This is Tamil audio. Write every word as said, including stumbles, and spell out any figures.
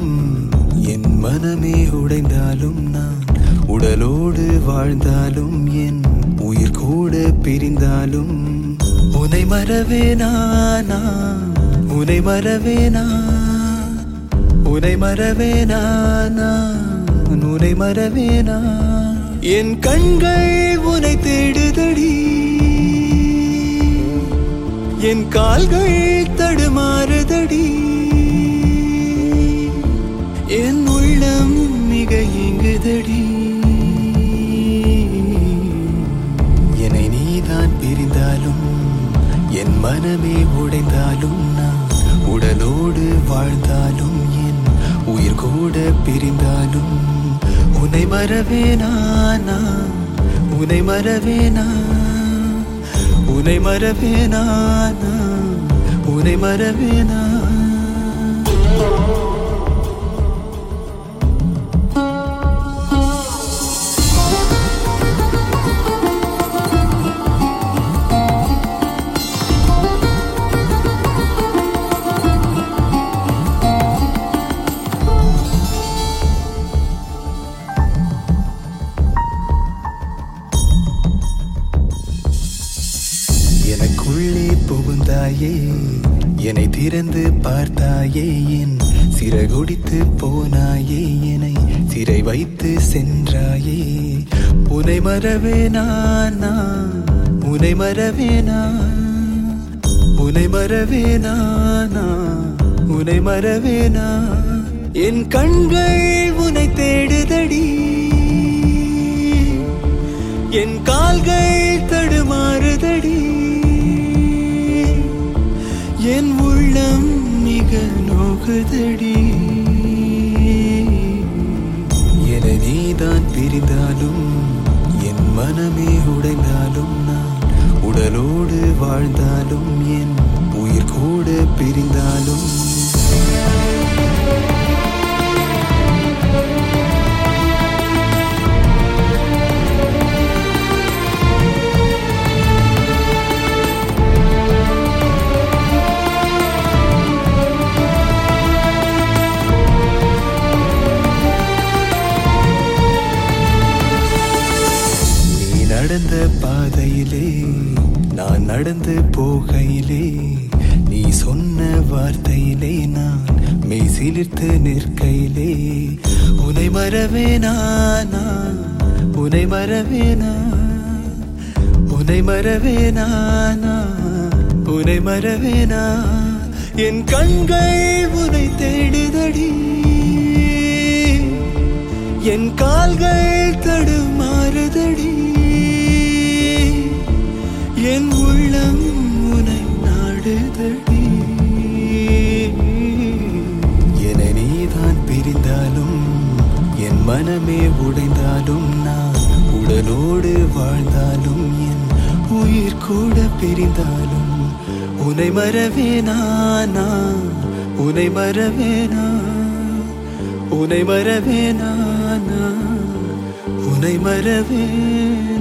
பிரிந்தாலும் என் மனமே உடைந்தாலும் நான் உடலோடு வாழ்ந்தாலும் என் உயிர் கூட பிரிந்தாலும் உனை மறவேனா நான் உனை மறவேனா உனை மறவேனா நான் உனை மறவேனா என் கண்கள் உனை தேடுதடி என் கால்கள் தடுமாறுதடி என் உள்ளம் மிக இங்குதடி என்னை நீதான் பிரிந்தாலும் என் மனமே உடைந்தாலும் நான் உடலோடு வாழ்ந்தாலும் என் உயிர் கூட பிரிந்தாலும் உன்னை மறவேனா நான் உன்னை மறவேனா உன்னை மறவேனா நான் உன்னை மறவேனா எனக்குள்ளே புகுந்தாயே என்னை திறந்து பார்த்தாயே என் சிறகுடித்து போனாயே என்னை சிறை வைத்து சென்றாயே உனை மறவேனா நான் உனை மறவேனா உனை மறவேனா நான் உனை மறவேனா என் கண்கள் உனை தேடுதடி என் கால்கள் தடுமாறுதடி என் உள்ளம் மிக நோகுதடி என நீதான் பிரிந்தாலும் என் மனமே உடைந்தாலும் நான் உடலோடு வாழ்ந்தாலும் என் உயிர் கூட பிரிந்தாலும் நடந்த பாதையிலே நான் நடந்து போகையிலே நீ சொன்ன வார்த்தையிலே நான் மெய் சிலிர்த்து நிற்கையிலே உனை மறவேனா நான் உனை மறவேனா உனை மறவேனா நான் உனை மறவேனா என் கண்கள் உனை தேடுதடி என் கால்கள் தடுமாறுதடி என் உள்ளம் உனை நாடுதடி என நீதான் பிரிந்தாலும் என் மனமே உடைந்தாலும் நான் உடலோடு வாழ்ந்தாலும் என் உயிர் கூட பிரிந்தாலும் உனை மறவேனா நான் உனை மறவேனா உனை மறவேனா நான் உனை மறவேனா